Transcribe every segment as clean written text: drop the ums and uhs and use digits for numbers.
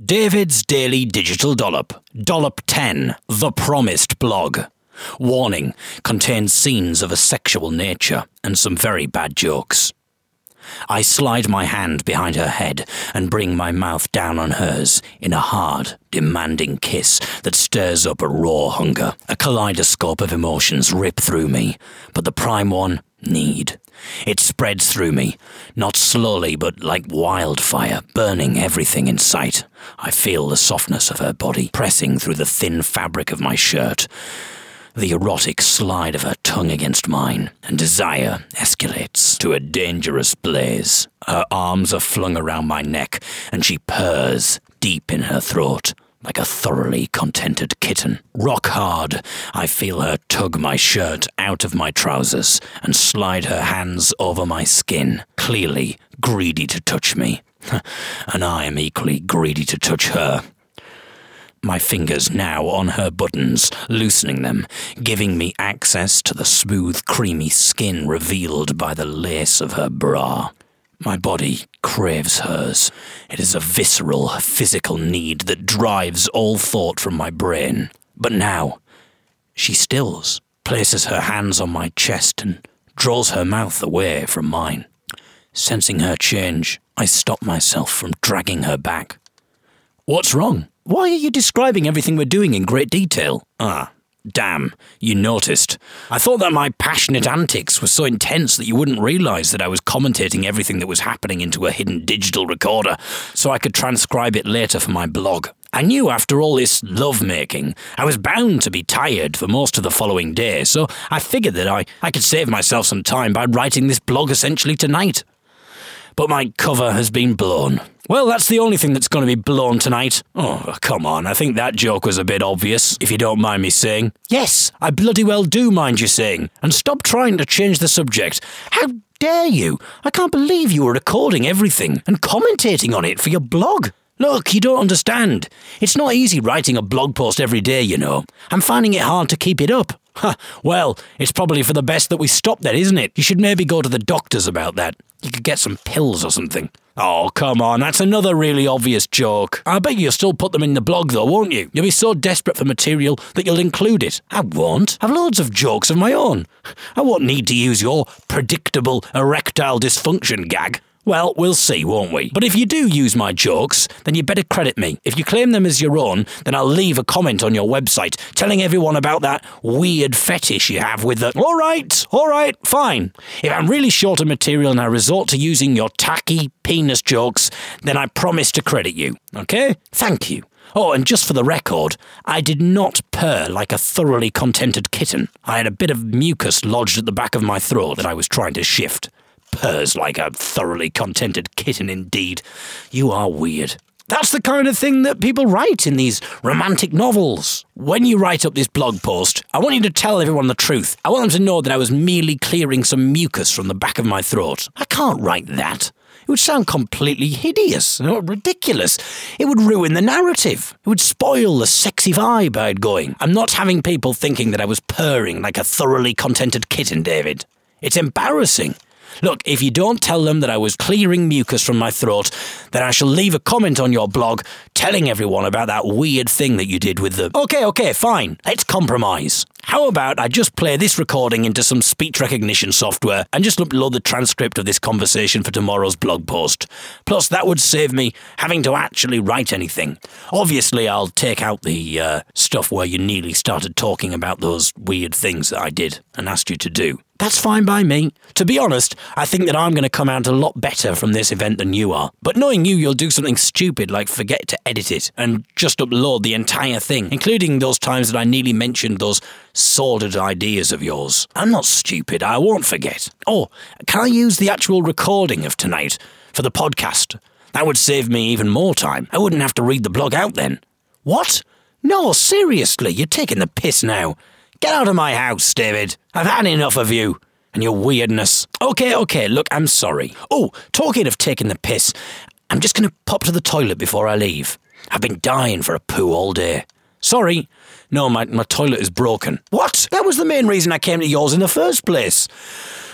David's Daily Digital Dollop. Dollop 10. The Promised Blog. Warning. Contains scenes of a sexual nature and some very bad jokes. I slide my hand behind her head and bring my mouth down on hers in a hard, demanding kiss that stirs up a raw hunger. A kaleidoscope of emotions rip through me, but the prime one, need. It spreads through me, not slowly but like wildfire, burning everything in sight. I feel the softness of her body pressing through the thin fabric of my shirt, the erotic slide of her tongue against mine, and desire escalates to a dangerous blaze. Her arms are flung around my neck, and she purrs deep in her throat, like a thoroughly contented kitten. Rock hard, I feel her tug my shirt out of my trousers and slide her hands over my skin, clearly greedy to touch me. And I am equally greedy to touch her. My fingers now on her buttons, loosening them, giving me access to the smooth, creamy skin revealed by the lace of her bra. My body craves hers. It is a visceral, physical need that drives all thought from my brain. But now, she stills, places her hands on my chest and draws her mouth away from mine. Sensing her change, I stop myself from dragging her back. What's wrong? Why are you describing everything we're doing in great detail? Ah, damn, you noticed. I thought that my passionate antics were so intense that you wouldn't realise that I was commentating everything that was happening into a hidden digital recorder so I could transcribe it later for my blog. I knew after all this love-making, I was bound to be tired for most of the following day, so I figured that I could save myself some time by writing this blog essentially tonight. But my cover has been blown. Well, that's the only thing that's going to be blown tonight. Oh, come on, I think that joke was a bit obvious, if you don't mind me saying. Yes, I bloody well do mind you saying. And stop trying to change the subject. How dare you? I can't believe you were recording everything and commentating on it for your blog. Look, you don't understand. It's not easy writing a blog post every day, you know. I'm finding it hard to keep it up. Well, it's probably for the best that we stop that, isn't it? You should maybe go to the doctors about that. You could get some pills or something. Oh, come on, that's another really obvious joke. I bet you'll still put them in the blog though, won't you? You'll be so desperate for material that you'll include it. I won't. I've loads of jokes of my own. I won't need to use your predictable erectile dysfunction gag. Well, we'll see, won't we? But if you do use my jokes, then you better credit me. If you claim them as your own, then I'll leave a comment on your website telling everyone about that weird fetish you have with the... All right, fine. If I'm really short of material and I resort to using your tacky penis jokes, then I promise to credit you, okay? Thank you. Oh, and just for the record, I did not purr like a thoroughly contented kitten. I had a bit of mucus lodged at the back of my throat that I was trying to shift. Purrs like a thoroughly contented kitten indeed. You are weird. That's the kind of thing that people write in these romantic novels. When you write up this blog post, I want you to tell everyone the truth. I want them to know that I was merely clearing some mucus from the back of my throat. I can't write that. It would sound completely hideous, ridiculous. It would ruin the narrative. It would spoil the sexy vibe I had going. I'm not having people thinking that I was purring like a thoroughly contented kitten, David. It's embarrassing. Look, if you don't tell them that I was clearing mucus from my throat, then I shall leave a comment on your blog telling everyone about that weird thing that you did with the... Okay, fine. Let's compromise. How about I just play this recording into some speech recognition software and just upload the transcript of this conversation for tomorrow's blog post. Plus, that would save me having to actually write anything. Obviously, I'll take out the stuff where you nearly started talking about those weird things that I did and asked you to do. That's fine by me. To be honest, I think that I'm going to come out a lot better from this event than you are. But knowing you'll do something stupid like forget to edit it and just upload the entire thing, including those times that I nearly mentioned those sordid ideas of yours. I'm not stupid, I won't forget. Oh, can I use the actual recording of tonight for the podcast? That would save me even more time. I wouldn't have to read the blog out then. What? No, seriously, you're taking the piss now. Get out of my house, David. I've had enough of you and your weirdness. Okay, look, I'm sorry. Oh, talking of taking the piss, I'm just going to pop to the toilet before I leave. I've been dying for a poo all day. Sorry. No, my toilet is broken. What? That was the main reason I came to yours in the first place.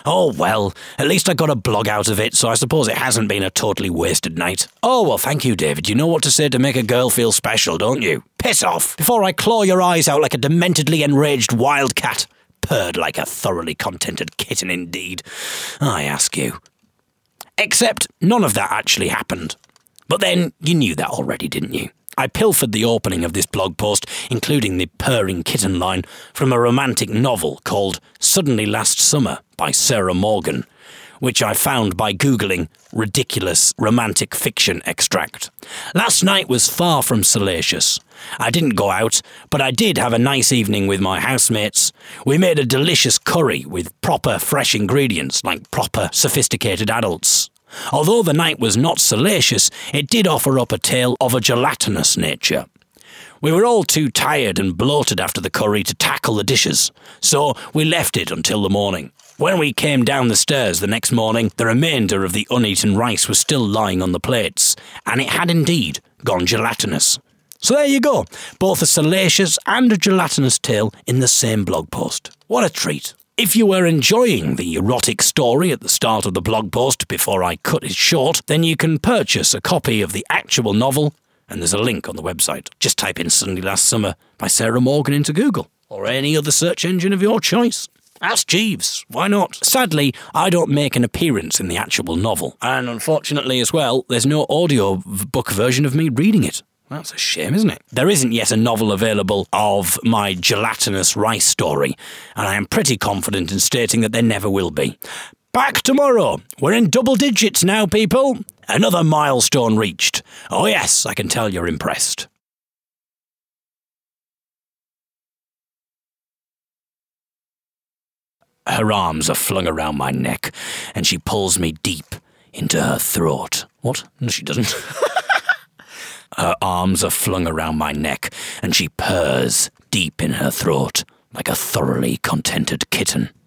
Oh well, at least I got a blog out of it, so I suppose it hasn't been a totally wasted night. Oh well, thank you, David. You know what to say to make a girl feel special, don't you? Piss off, before I claw your eyes out like a dementedly enraged wildcat. Purred like a thoroughly contented kitten indeed, I ask you. Except none of that actually happened. But then, you knew that already, didn't you? I pilfered the opening of this blog post, including the purring kitten line, from a romantic novel called Suddenly Last Summer by Sarah Morgan, which I found by Googling ridiculous romantic fiction extract. Last night was far from salacious. I didn't go out, but I did have a nice evening with my housemates. We made a delicious curry with proper fresh ingredients, like proper sophisticated adults. Although the night was not salacious, it did offer up a tale of a gelatinous nature. We were all too tired and bloated after the curry to tackle the dishes, so we left it until the morning. When we came down the stairs the next morning, the remainder of the uneaten rice was still lying on the plates, and it had indeed gone gelatinous. So there you go, both a salacious and a gelatinous tale in the same blog post. What a treat. If you were enjoying the erotic story at the start of the blog post before I cut it short, then you can purchase a copy of the actual novel, and there's a link on the website. Just type in Suddenly Last Summer by Sarah Morgan into Google, or any other search engine of your choice. Ask Jeeves, why not? Sadly, I don't make an appearance in the actual novel, and unfortunately as well, there's no audio book version of me reading it. That's a shame, isn't it? There isn't yet a novel available of my gelatinous rice story, and I am pretty confident in stating that there never will be. Back tomorrow. We're in double digits now, people. Another milestone reached. Oh yes, I can tell you're impressed. Her arms are flung around my neck, and she pulls me deep into her throat. What? No, she doesn't. Her arms are flung around my neck, and she purrs deep in her throat like a thoroughly contented kitten.